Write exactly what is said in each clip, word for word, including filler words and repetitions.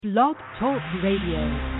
Blog Talk Radio.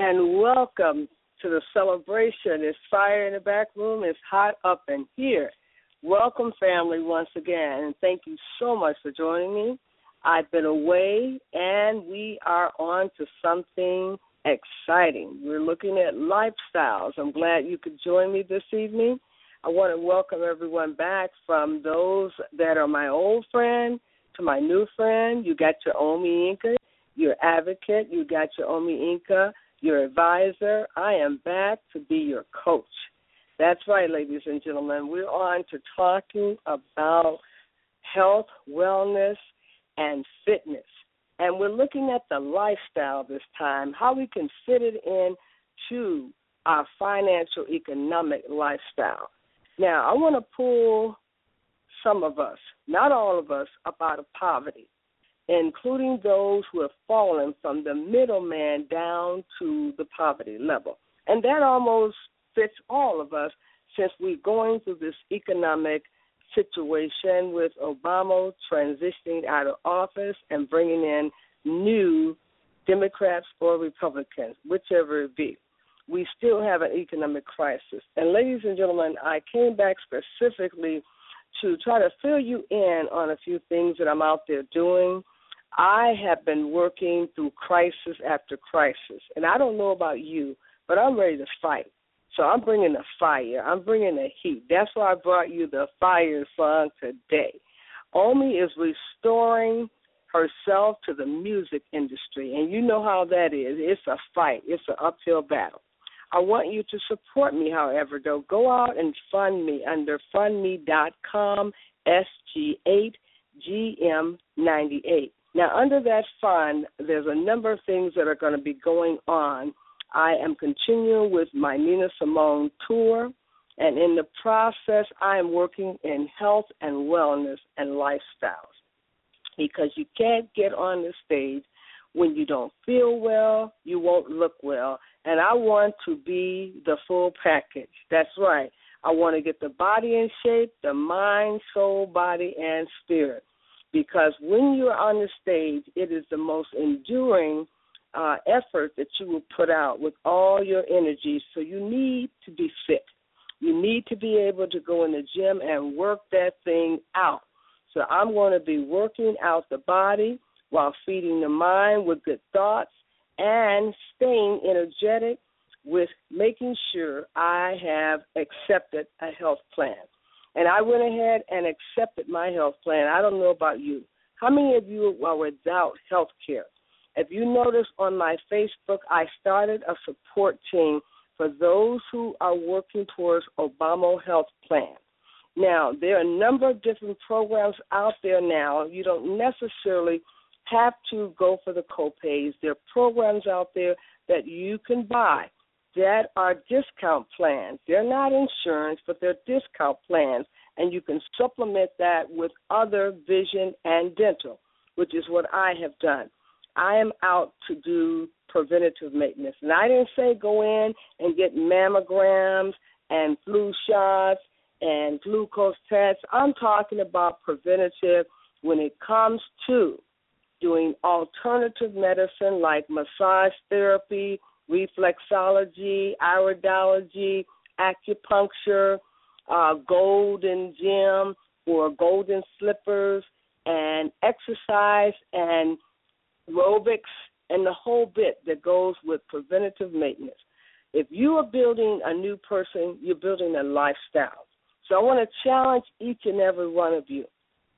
and welcome to the celebration. It's fire in the back room. It's hot up in here. Welcome, family, once again, and thank you so much for joining me. I've been away, and we are on to something exciting. We're looking at lifestyles. I'm glad you could join me this evening. I want to welcome everyone back, from those that are my old friend to my new friend. You got your Omi Inka, your advocate. You got your Omi Inka, your advisor. I am back to be your coach. That's right, ladies and gentlemen. We're on to talking about health, wellness, and fitness. And we're looking at the lifestyle this time, how we can fit it into our financial, economic lifestyle. Now, I want to pull some of us, not all of us, up out of poverty, including those who have fallen from the middleman down to the poverty level. And that almost fits all of us, since we're going through this economic situation with Obama transitioning out of office and bringing in new Democrats or Republicans, whichever it be. We still have an economic crisis. And ladies and gentlemen, I came back specifically to try to fill you in on a few things that I'm out there doing. I have been working through crisis after crisis. And I don't know about you, but I'm ready to fight. So I'm bringing the fire. I'm bringing the heat. That's why I brought you the fire song today. Omi is restoring herself to the music industry. And you know how that is. It's a fight. It's an uphill battle. I want you to support me, however, though. Go out and fund me under fundme.com, S G eight G M ninety-eight. Now, under that fund, there's a number of things that are going to be going on. I am continuing with my Nina Simone tour, and in the process, I am working in health and wellness and lifestyles, because you can't get on the stage when you don't feel well, you won't look well. And I want to be the full package. That's right. I want to get the body in shape, the mind, soul, body, and spirit. Because when you're on the stage, it is the most enduring uh, effort that you will put out with all your energy. So you need to be fit. You need to be able to go in the gym and work that thing out. So I'm going to be working out the body while feeding the mind with good thoughts and staying energetic with making sure I have accepted a health plan. And I went ahead and accepted my health plan. I don't know about you. How many of you are without health care? If you notice on my Facebook, I started a support team for those who are working towards Obama Health Plan. Now, there are a number of different programs out there now. You don't necessarily have to go for the copays. There are programs out there that you can buy that are discount plans. They're not insurance, but they're discount plans, and you can supplement that with other vision and dental, which is what I have done. I am out to do preventative maintenance. And I didn't say go in and get mammograms and flu shots and glucose tests. I'm talking about preventative when it comes to doing alternative medicine like massage therapy, reflexology, iridology, acupuncture, uh, golden gym or golden slippers, and exercise and aerobics and the whole bit that goes with preventative maintenance. If you are building a new person, you're building a lifestyle. So I want to challenge each and every one of you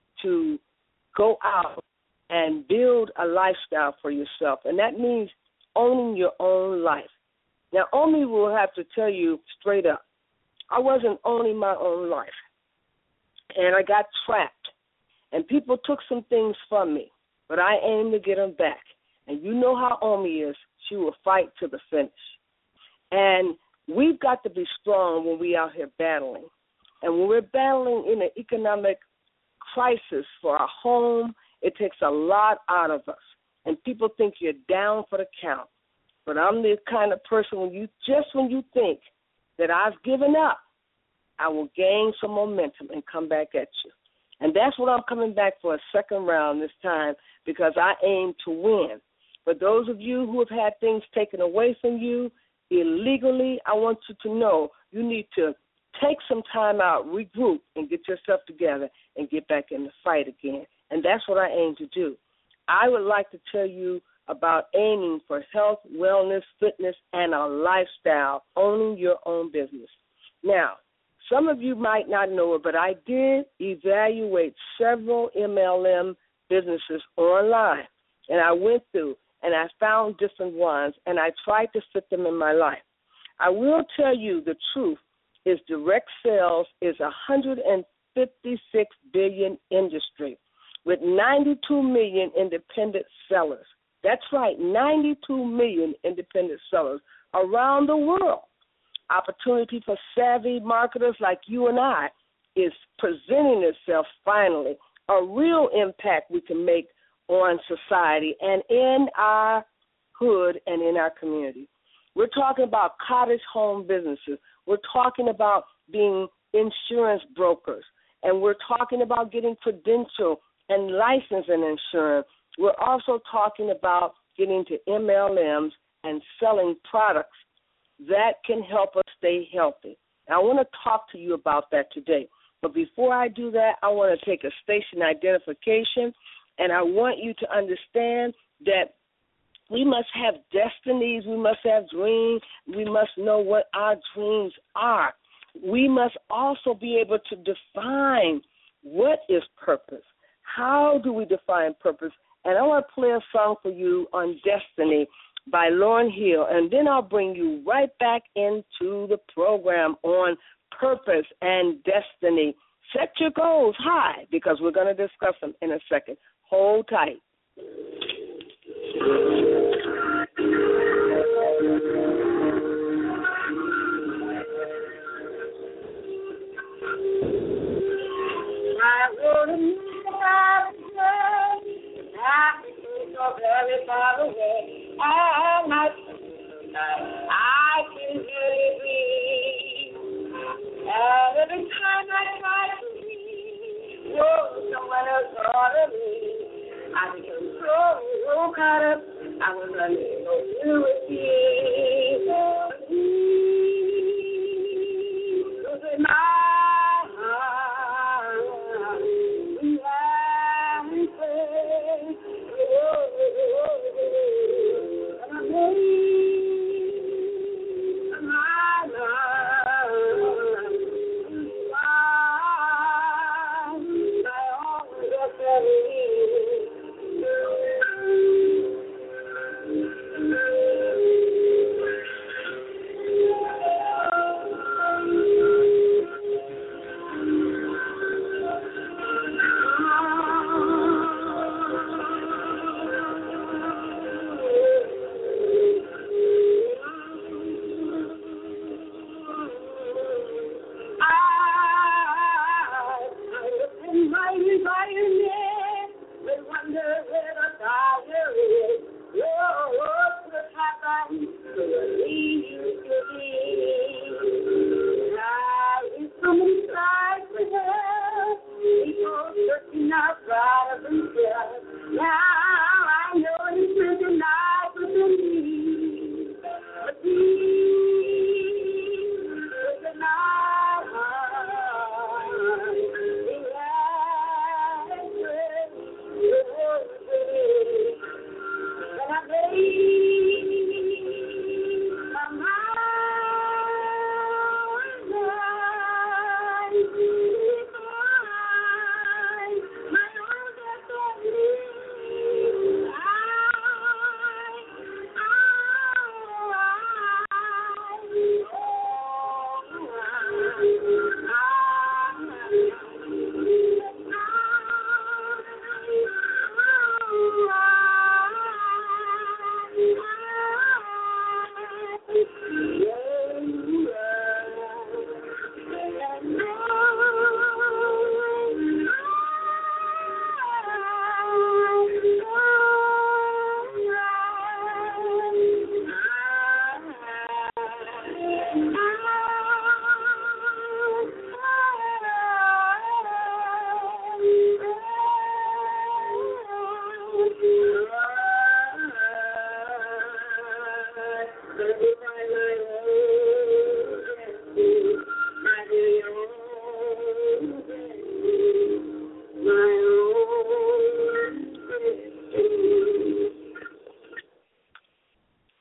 to go out and build a lifestyle for yourself, and that means owning your own life. Now, Omi will have to tell you straight up, I wasn't owning my own life, and I got trapped, and people took some things from me, but I aim to get them back. And you know how Omi is. She will fight to the finish. And we've got to be strong when we're out here battling. And when we're battling in an economic crisis for our home, it takes a lot out of us. And people think you're down for the count. But I'm the kind of person, when you just when you think that I've given up, I will gain some momentum and come back at you. And that's what I'm coming back for a second round this time, because I aim to win. For those of you who have had things taken away from you illegally, I want you to know you need to take some time out, regroup, and get yourself together and get back in the fight again. And that's what I aim to do. I would like to tell you about aiming for health, wellness, fitness, and a lifestyle, owning your own business. Now, some of you might not know it, but I did evaluate several M L M businesses online, and I went through and I found different ones, and I tried to fit them in my life. I will tell you the truth is direct sales is a one hundred fifty-six billion dollars industry with ninety-two million independent sellers. That's right, ninety-two million independent sellers around the world. Opportunity for savvy marketers like you and I is presenting itself finally, a real impact we can make on society and in our hood and in our community. We're talking about cottage home businesses. We're talking about being insurance brokers, and we're talking about getting credential and license and insurance. We're also talking about getting to M L Ms and selling products that can help us stay healthy. And I want to talk to you about that today. But before I do that, I want to take a station identification, and I want you to understand that we must have destinies, we must have dreams, we must know what our dreams are. We must also be able to define what is purpose. How do we define purpose? And I want to play a song for you on Destiny by Lauryn Hill, and then I'll bring you right back into the program on purpose and destiny. Set your goals high because we're going to discuss them in a second. Hold tight. I wouldn't have so very far away. I'm not I can really breathe. And every time I try to leave, oh, someone else thought of me. I become so, so caught up. I was running over with you. Losing my heart. I'm free.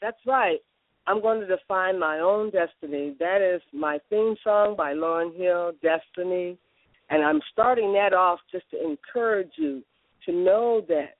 That's right. I'm going to define my own destiny. That is my theme song by Lauryn Hill, Destiny. And I'm starting that off just to encourage you to know that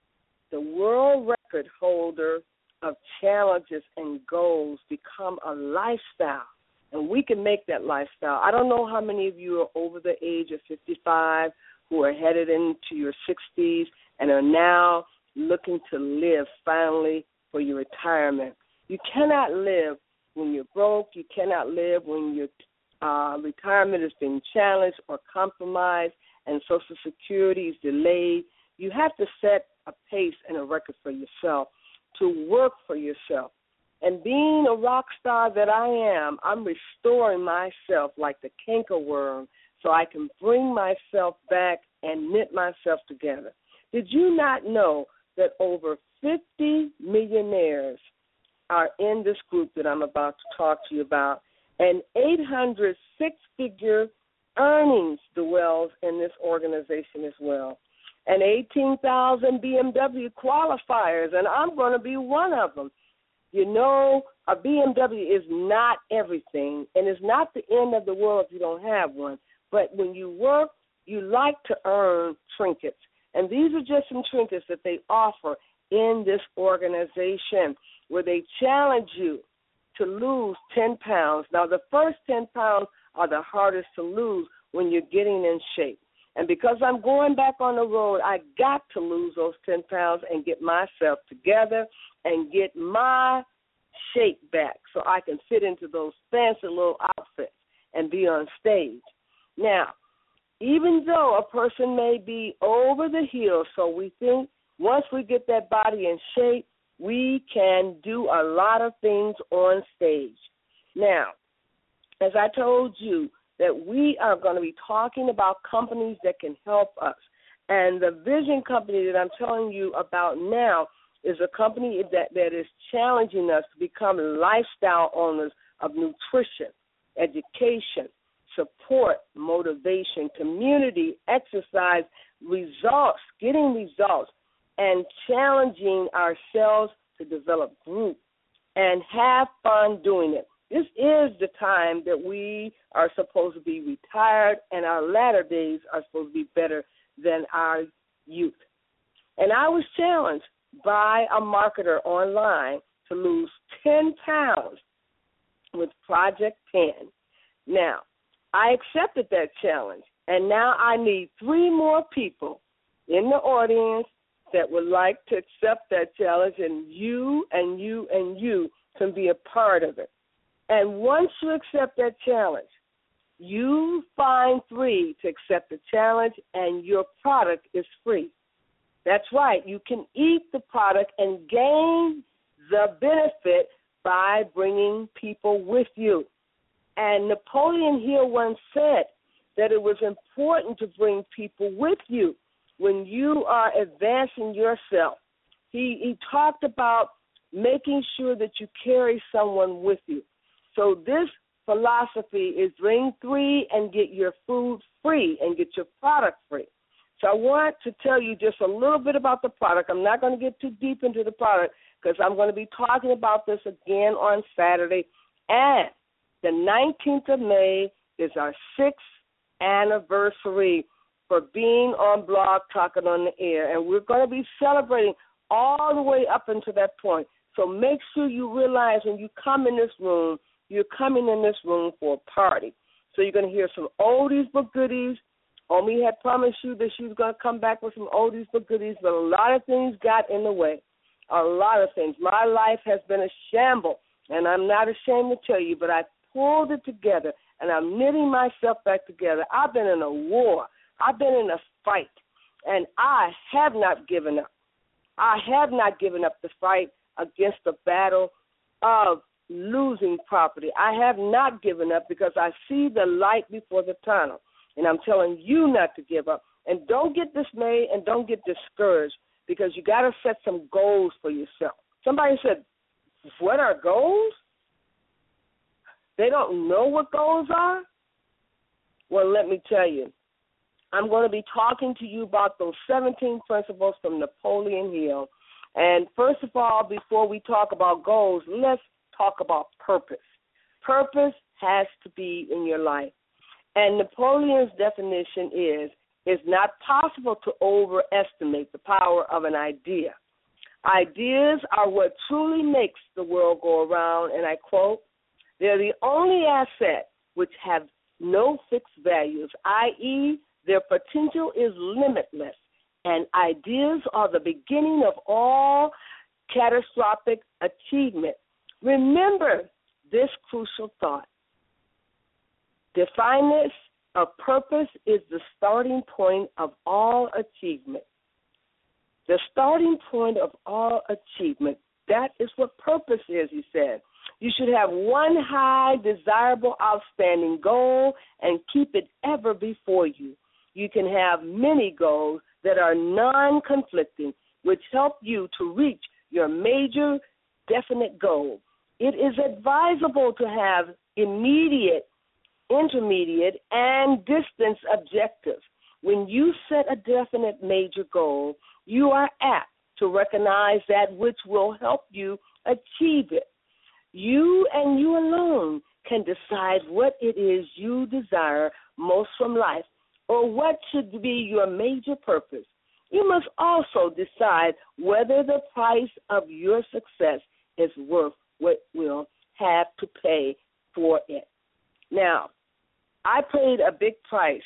the world record holder of challenges and goals become a lifestyle. And we can make that lifestyle. I don't know how many of you are over the age of fifty-five who are headed into your sixties and are now looking to live finally for your retirement. You cannot live when you're broke. You cannot live when your uh, retirement is being challenged or compromised and Social Security is delayed. You have to set a pace and a record for yourself, to work for yourself. And being a rock star that I am, I'm restoring myself like the cankerworm so I can bring myself back and knit myself together. Did you not know that over fifty millionaires are in this group that I'm about to talk to you about, and eight hundred six-figure earnings dwells in this organization as well, and eighteen thousand B M W qualifiers, and I'm going to be one of them. You know, a B M W is not everything, and it's not the end of the world if you don't have one. But when you work, you like to earn trinkets. And these are just some trinkets that they offer in this organization where they challenge you to lose ten pounds. Now, the first ten pounds are the hardest to lose when you're getting in shape. And because I'm going back on the road, I got to lose those ten pounds and get myself together and get my shape back so I can fit into those fancy little outfits and be on stage. Now, even though a person may be over the hill, so we think once we get that body in shape, we can do a lot of things on stage. Now, as I told you, that we are going to be talking about companies that can help us. And the Vision company that I'm telling you about now is a company that, that is challenging us to become lifestyle owners of nutrition, education, support, motivation, community, exercise, results, getting results, and challenging ourselves to develop group and have fun doing it. This is the time that we are supposed to be retired, and our latter days are supposed to be better than our youth. And I was challenged by a marketer online to lose ten pounds with Project ten. Now, I accepted that challenge, and now I need three more people in the audience that would like to accept that challenge, and you and you and you can be a part of it. And once you accept that challenge, you find three to accept the challenge, and your product is free. That's right. You can eat the product and gain the benefit by bringing people with you. And Napoleon Hill once said that it was important to bring people with you when you are advancing yourself. He, he talked about making sure that you carry someone with you. So this philosophy is bring three and get your food free and get your product free. So I want to tell you just a little bit about the product. I'm not going to get too deep into the product because I'm going to be talking about this again on Saturday. And the nineteenth of May is our sixth anniversary for being on Blog Talking on the Air. And we're going to be celebrating all the way up until that point. So make sure you realize when you come in this room, you're coming in this room for a party. So you're going to hear some oldies but goodies. Omi had promised you that she was going to come back with some oldies but goodies, but a lot of things got in the way, a lot of things. My life has been a shamble, and I'm not ashamed to tell you, but I pulled it together, and I'm knitting myself back together. I've been in a war. I've been in a fight, and I have not given up. I have not given up the fight against the battle of losing property. I have not given up because I see the light before the tunnel, and I'm telling you not to give up. And don't get dismayed and don't get discouraged because you got to set some goals for yourself. Somebody said, what are goals? They don't know what goals are? Well, let me tell you. I'm going to be talking to you about those seventeen principles from Napoleon Hill, And first of all, before we talk about goals, let's talk about purpose. Purpose has to be in your life. And Napoleon's definition is, it's not possible to overestimate the power of an idea. Ideas are what truly makes the world go around, and I quote, they're the only asset which have no fixed values, that is, their potential is limitless, and ideas are the beginning of all catastrophic achievement. Remember this crucial thought. Defineness of purpose is the starting point of all achievement. The starting point of all achievement. That is what purpose is, he said. You should have one high, desirable, outstanding goal and keep it ever before you. You can have many goals that are non-conflicting, which help you to reach your major, definite goal. It is advisable to have immediate, intermediate, and distance objectives. When you set a definite major goal, you are apt to recognize that which will help you achieve it. You and you alone can decide what it is you desire most from life, or what should be your major purpose. You must also decide whether the price of your success is worth what we'll have to pay for it. Now, I paid a big price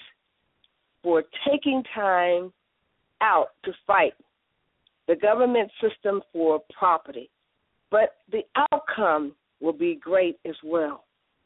for taking time out to fight the government system for property, but the outcome will be great as well.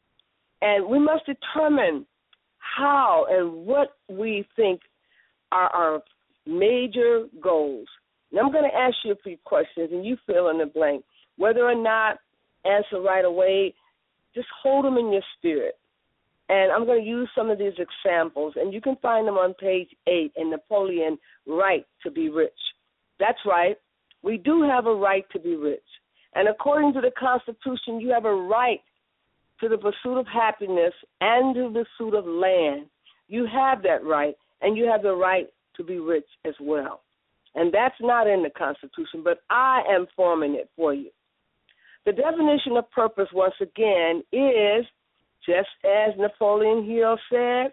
And we must determine how and what we think are our major goals. And I'm going to ask you a few questions, and you fill in the blank. Whether or not answer right away, just hold them in your spirit. And I'm going to use some of these examples, and you can find them on page eight in Napoleon, Right to be Rich. That's right. We do have a right to be rich. And according to the Constitution, you have a right to the pursuit of happiness and to the pursuit of land. You have that right, and you have the right to be rich as well. And that's not in the Constitution, but I am forming it for you. The definition of purpose, once again, is, just as Napoleon Hill said,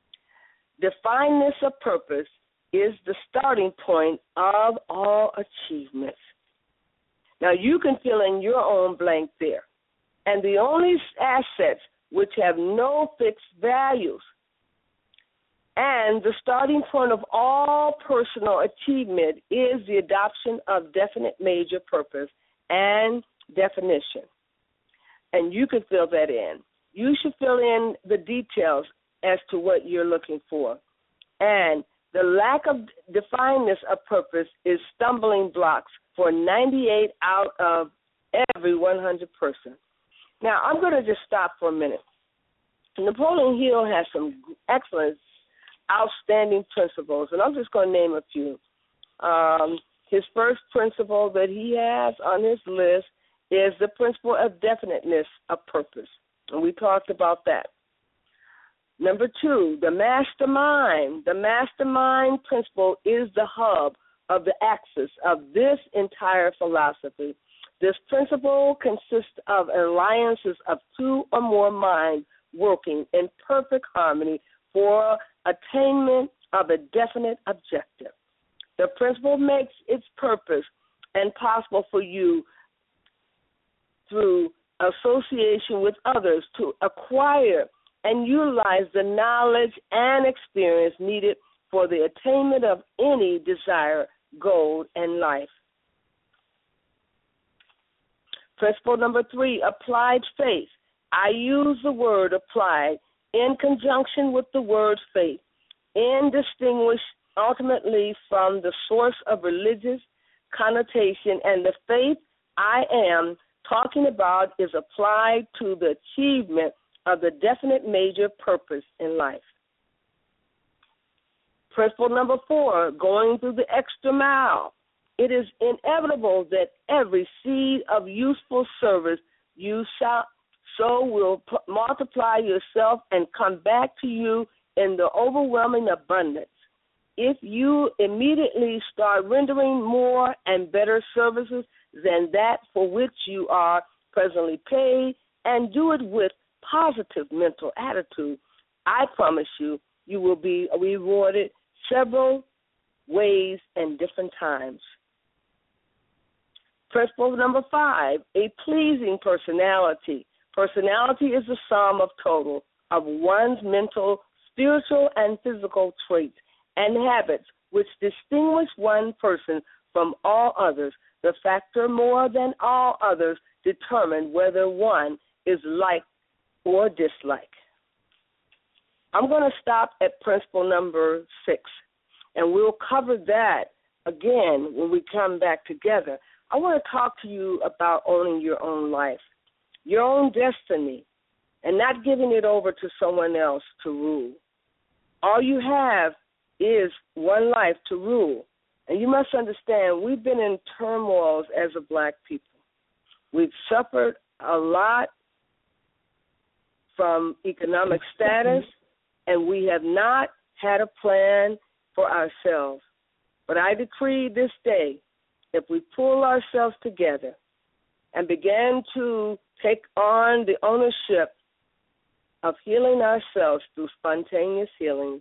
defineness of purpose is the starting point of all achievements. Now, you can fill in your own blank there. And the only assets which have no fixed values and the starting point of all personal achievement is the adoption of definite major purpose and definition. And you can fill that in. You should fill in the details as to what you're looking for. And the lack of defineness of purpose is stumbling blocks for ninety-eight out of every one hundred person. Now, I'm going to just stop for a minute. Napoleon Hill has some excellent, outstanding principles, and I'm just going to name a few. Um, his first principle that he has on his list is the principle of definiteness of purpose, and we talked about that. Number two, the mastermind. The mastermind principle is the hub of the axis of this entire philosophy. This principle consists of alliances of two or more minds working in perfect harmony for attainment of a definite objective. The principle makes its purpose and possible for you through association with others to acquire and utilize the knowledge and experience needed for the attainment of any desired goal in life. Principle number three, applied faith. I use the word applied in conjunction with the word faith, and distinguish ultimately from the source of religious connotation, and the faith I am talking about is applied to the achievement of the definite major purpose in life. Principle number four, going through the extra mile. It is inevitable that every seed of useful service you shall sow will p- multiply yourself and come back to you in the overwhelming abundance. if you immediately start rendering more and better services than that for which you are presently paid, and do it with positive mental attitude, I promise you, you will be rewarded several ways and different times. Principle number five, a pleasing personality. Personality is the sum of total of one's mental, spiritual, and physical traits and habits which distinguish one person from all others. The factor more than all others determine whether one is liked or disliked. I'm going to stop at principle number six, and we'll cover that again when we come back together. I want to talk to you about owning your own life, your own destiny, and not giving it over to someone else to rule. All you have is one life to rule. And you must understand, we've been in turmoils as a black people. We've suffered a lot from economic status, and we have not had a plan for ourselves. But I decree this day, if we pull ourselves together and begin to take on the ownership of healing ourselves through spontaneous healings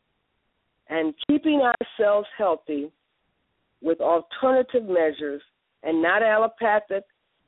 and keeping ourselves healthy with alternative measures and not allopathic,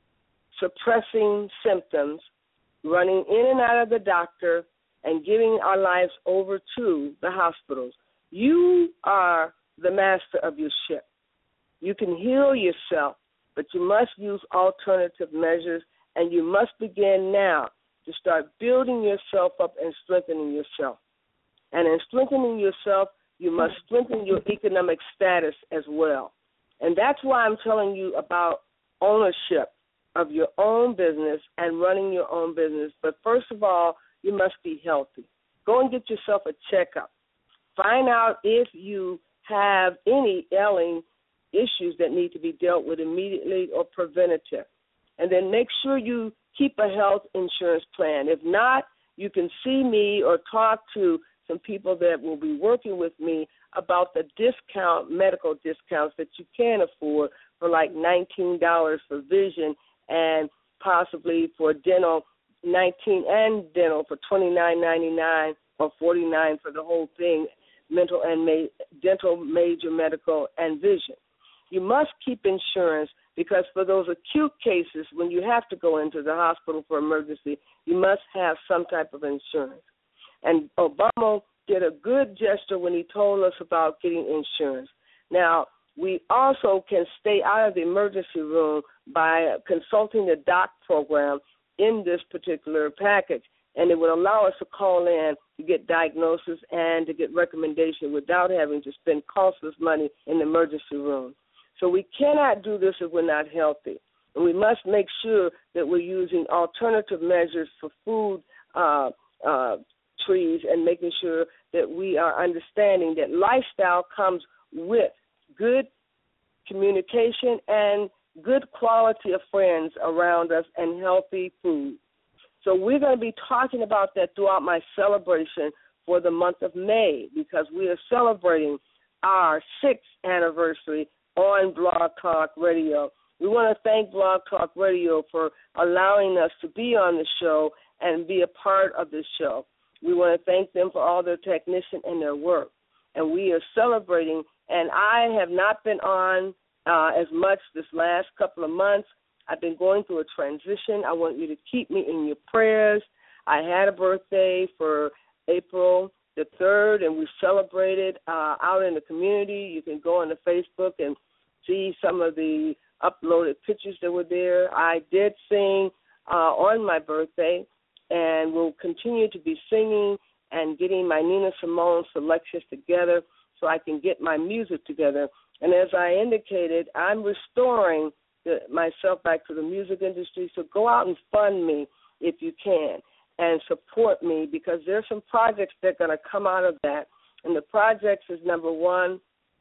suppressing symptoms, running in and out of the doctor, and giving our lives over to the hospitals. You are the master of your ship. You can heal yourself, but you must use alternative measures, and you must begin now to start building yourself up and strengthening yourself. And in strengthening yourself, you must strengthen your economic status as well. And that's why I'm telling you about ownership of your own business and running your own business. But first of all, you must be healthy. Go and get yourself a checkup. Find out if you have any ailing issues that need to be dealt with immediately or preventative. And then make sure you keep a health insurance plan. If not, you can see me or talk to some people that will be working with me about the discount, medical discounts that you can afford for like nineteen dollars for vision and possibly for dental, nineteen dollars and dental for twenty-nine ninety-nine or forty-nine dollars for the whole thing, mental and ma- dental, major medical, and vision. You must keep insurance because for those acute cases, when you have to go into the hospital for emergency, you must have some type of insurance. And Obama did a good gesture when he told us about getting insurance. Now, we also can stay out of the emergency room by consulting the doc program in this particular package, and it would allow us to call in to get diagnosis and to get recommendation without having to spend costless money in the emergency room. So we cannot do this if we're not healthy. And we must make sure that we're using alternative measures for food uh, uh, trees and making sure that we are understanding that lifestyle comes with good communication and good quality of friends around us and healthy food. So we're going to be talking about that throughout my celebration for the month of May because we are celebrating our sixth anniversary on Blog Talk Radio. We want to thank Blog Talk Radio for allowing us to be on the show and be a part of the show. We want to thank them for all their technician and their work. And we are celebrating, and I have not been on uh, as much this last couple of months. I've been going through a transition. I want you to keep me in your prayers. I had a birthday for April the third, and we celebrated uh, out in the community. You can go on the Facebook and see some of the uploaded pictures that were there. I did sing uh, on my birthday, and will continue to be singing and getting my Nina Simone selections together so I can get my music together. And as I indicated, I'm restoring the, myself back to the music industry, so go out and fund me if you can and support me because there's some projects that are going to come out of that. And the projects is, number one,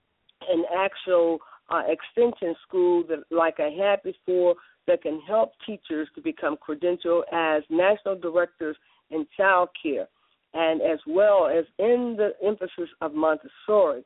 an actual uh, extension school that, like I had before, that can help teachers to become credentialed as national directors in child care, and as well as in the emphasis of Montessori.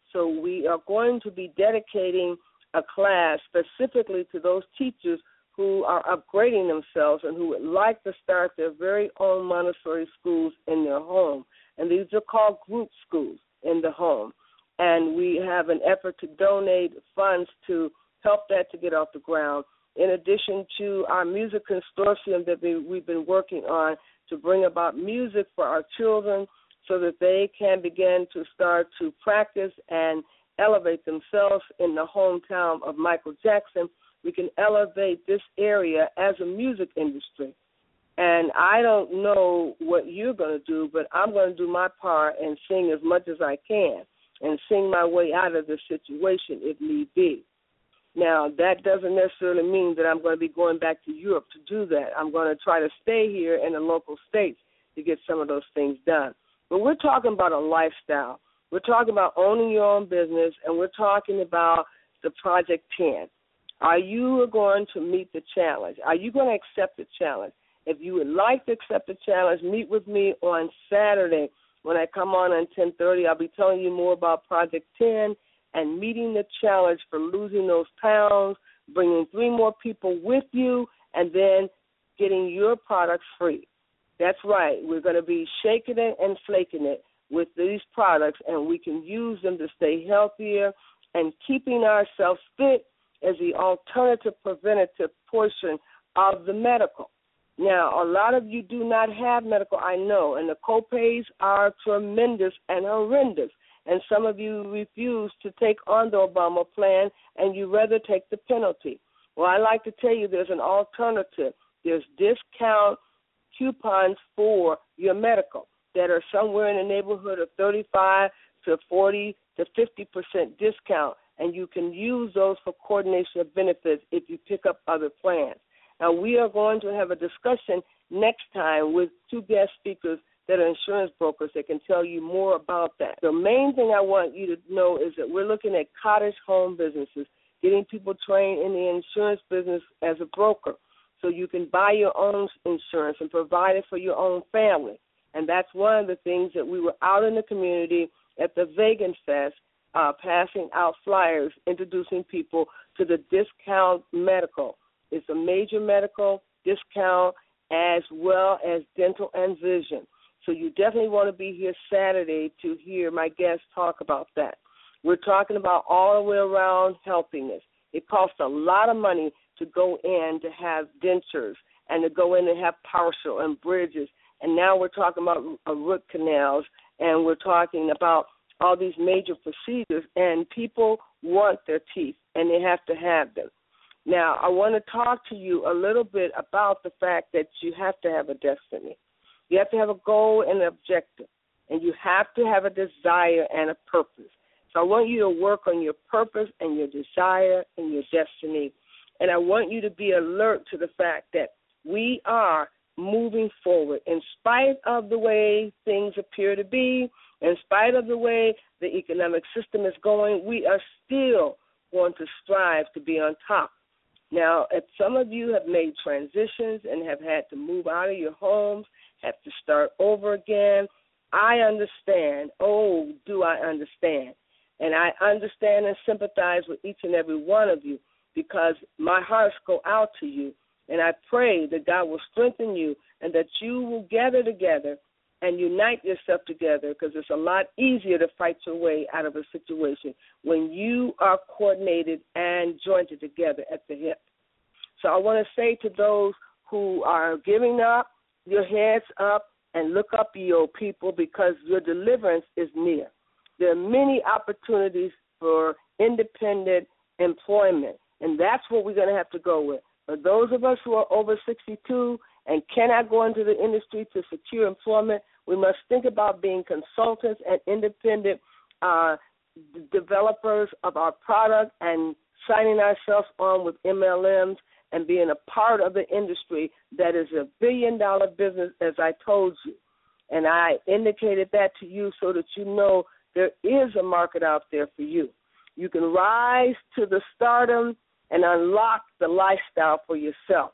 So we are going to be dedicating a class specifically to those teachers who are upgrading themselves and who would like to start their very own Montessori schools in their home. And these are called group schools in the home. And we have an effort to donate funds to help that to get off the ground, in addition to our music consortium that we, we've been working on to bring about music for our children so that they can begin to start to practice and elevate themselves in the hometown of Michael Jackson. We can elevate this area as a music industry. And I don't know what you're going to do, but I'm going to do my part and sing as much as I can and sing my way out of this situation if need be. Now, that doesn't necessarily mean that I'm going to be going back to Europe to do that. I'm going to try to stay here in the local states to get some of those things done. But we're talking about a lifestyle. We're talking about owning your own business, and we're talking about the Project ten. Are you going to meet the challenge? Are you going to accept the challenge? If you would like to accept the challenge, meet with me on Saturday when I come on at ten thirty. I'll be telling you more about Project ten and meeting the challenge for losing those pounds, bringing three more people with you, and then getting your products free. That's right. We're going to be shaking it and flaking it with these products, and we can use them to stay healthier and keeping ourselves fit as the alternative preventative portion of the medical. Now, a lot of you do not have medical, I know, and the copays are tremendous and horrendous. And some of you refuse to take on the Obama plan, and you rather take the penalty. Well, I like to tell you there's an alternative. There's discount coupons for your medical that are somewhere in the neighborhood of thirty-five to forty to fifty percent discount, and you can use those for coordination of benefits if you pick up other plans. Now, we are going to have a discussion next time with two guest speakers that are insurance brokers that can tell you more about that. The main thing I want you to know is that we're looking at cottage home businesses, getting people trained in the insurance business as a broker so you can buy your own insurance and provide it for your own family. And that's one of the things that we were out in the community at the Vegan Fest, uh, passing out flyers, introducing people to the discount medical. It's a major medical discount as well as dental and vision. So you definitely want to be here Saturday to hear my guests talk about that. We're talking about all the way around healthiness. It costs a lot of money to go in to have dentures and to go in and have partial and bridges. And now we're talking about uh, root canals, and we're talking about all these major procedures, and people want their teeth, and they have to have them. Now, I want to talk to you a little bit about the fact that you have to have a destiny. You have to have a goal and an objective, and you have to have a desire and a purpose. So I want you to work on your purpose and your desire and your destiny, and I want you to be alert to the fact that we are moving forward in spite of the way things appear to be, in spite of the way the economic system is going. We are still going to strive to be on top. Now, if some of you have made transitions and have had to move out of your homes, have to start over again, I understand. Oh, do I understand. And I understand and sympathize with each and every one of you because my hearts go out to you. And I pray that God will strengthen you and that you will gather together and unite yourself together because it's a lot easier to fight your way out of a situation when you are coordinated and jointed together at the hip. So I want to say to those who are giving up, your heads up and look up, ye people, because your deliverance is near. There are many opportunities for independent employment, and that's what we're going to have to go with. For those of us who are over sixty-two and cannot go into the industry to secure employment, we must think about being consultants and independent uh, d- developers of our product and signing ourselves on with M L Ms and being a part of the industry that is a billion-dollar business, as I told you. And I indicated that to you so that you know there is a market out there for you. You can rise to the stardom and unlock the lifestyle for yourself.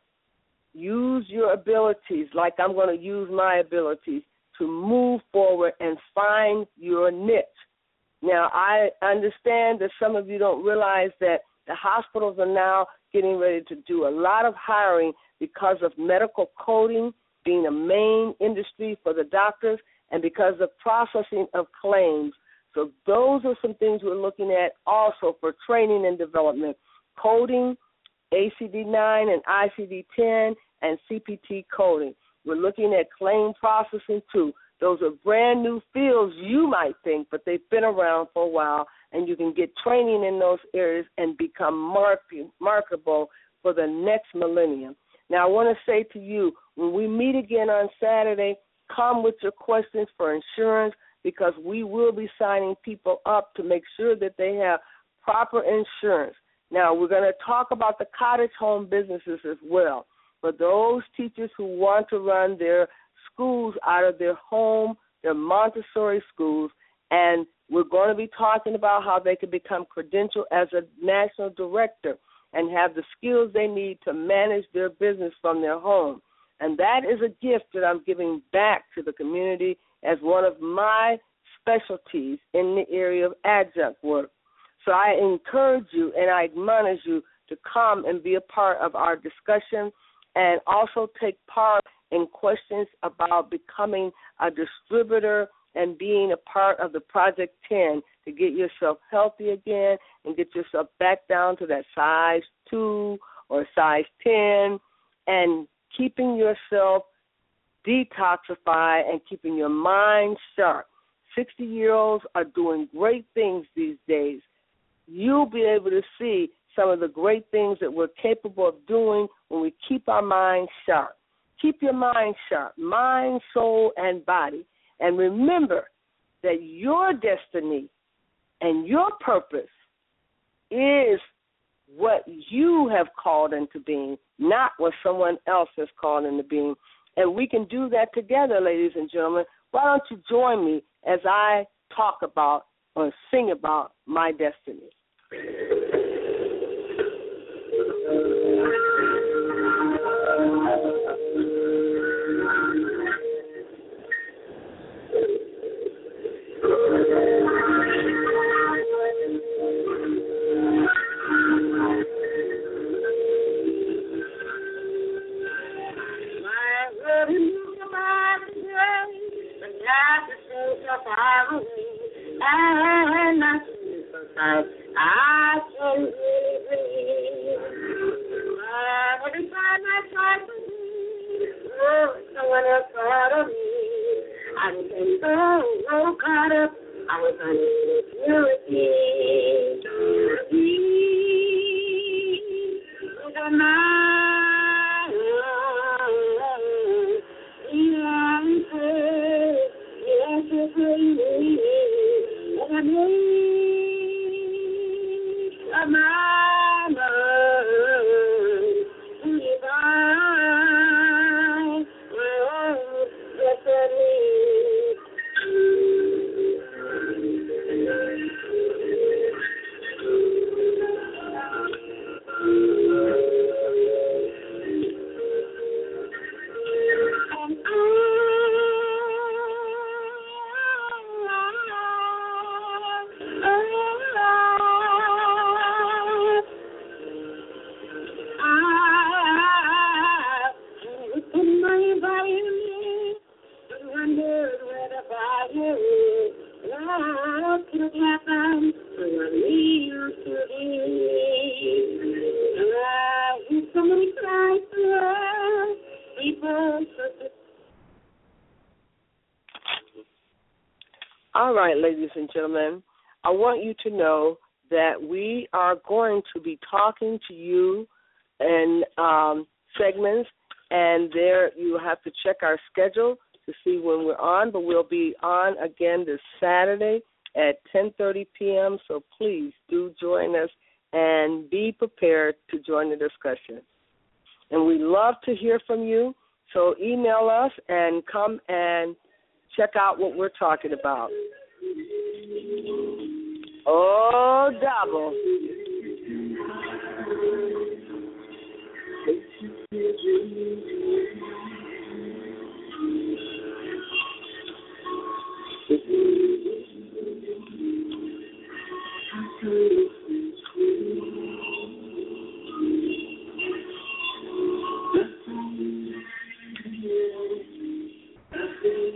Use your abilities like I'm going to use my abilities to move forward and find your niche. Now, I understand that some of you don't realize that the hospitals are now getting ready to do a lot of hiring because of medical coding being a main industry for the doctors and because of processing of claims. So those are some things we're looking at also for training and development. Coding, A C D nine and I C D ten, and C P T coding. We're looking at claim processing too. Those are brand new fields, you might think, but they've been around for a while, and you can get training in those areas and become mark- marketable for the next millennium. Now, I want to say to you, when we meet again on Saturday, come with your questions for insurance because we will be signing people up to make sure that they have proper insurance. Now, we're going to talk about the cottage home businesses as well. For those teachers who want to run their schools out of their home, their Montessori schools, and we're going to be talking about how they can become credentialed as a national director and have the skills they need to manage their business from their home. And that is a gift that I'm giving back to the community as one of my specialties in the area of adjunct work. So I encourage you and I admonish you to come and be a part of our discussion and also take part in questions about becoming a distributor and being a part of the Project ten to get yourself healthy again and get yourself back down to that size two or size ten and keeping yourself detoxified and keeping your mind sharp. sixty-year-olds are doing great things these days. You'll be able to see some of the great things that we're capable of doing when we keep our mind sharp. Keep your mind sharp, mind, soul, and body. And remember that your destiny and your purpose is what you have called into being, not what someone else has called into being. And we can do that together, ladies and gentlemen. Why don't you join me as I talk about or sing about my destiny? I can really breathe. Every time I try to breathe, oh, someone else thought of me. I became so, so caught up, I was unable to receive. Receive the mind, the answer, the answer for you. And I need a mama to divine, oh, destiny. All right, ladies and gentlemen, I want you to know that we are going to be talking to you in um, segments, and there you have to check our schedule to see when we're on, but we'll be on again this Saturday at ten thirty p.m., so please do join us and be prepared to join the discussion. And we love to hear from you, so email us and come and check out what we're talking about. Oh, double.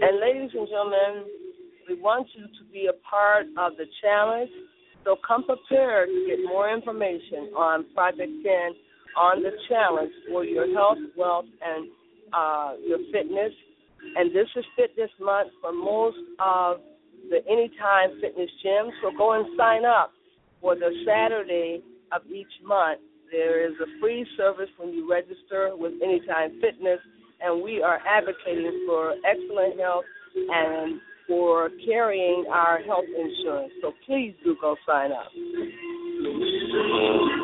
And ladies and gentlemen, we want you to be a part of the challenge. So come prepared to get more information on Project ten, on the challenge for your health, wealth, and uh, your fitness. And this is Fitness Month for most of the Anytime Fitness gyms. So go and sign up for the Saturday of each month. There is a free service when you register with Anytime Fitness, and we are advocating for excellent health and for carrying our health insurance. So please do go sign up.